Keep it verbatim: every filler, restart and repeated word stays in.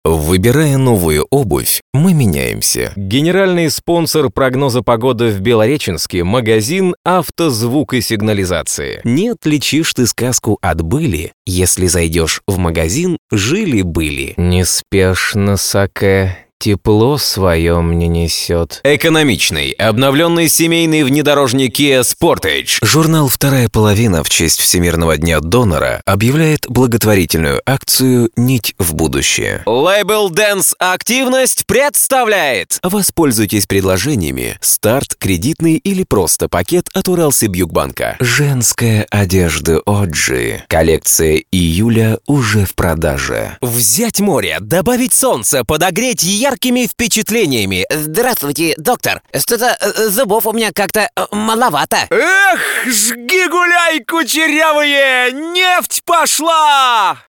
Выбирая новую обувь, мы меняемся. Генеральный спонсор прогноза погоды в Белореченске – магазин «Автозвук и сигнализации». Не отличишь ты сказку от были, если зайдешь в магазин «Жили-были». Неспешно, саке, тепло свое мне несет. Экономичный, обновленный семейный внедорожник Kia Sportage. Журнал «Вторая половина» в честь Всемирного дня донора объявляет благотворительную акцию «Нить в будущее». Лейбл Dance Активность представляет. Воспользуйтесь предложениями «Старт», «Кредитный» или просто пакет от Уралсибюгбанка. Женская одежда Оджи. Коллекция июля уже в продаже. Взять море, добавить солнце, подогреть яркими впечатлениями. Здравствуйте, доктор. Что-то э, зубов у меня как-то э, маловато. Эх, жги гуляй, кучерявые! Нефть пошла!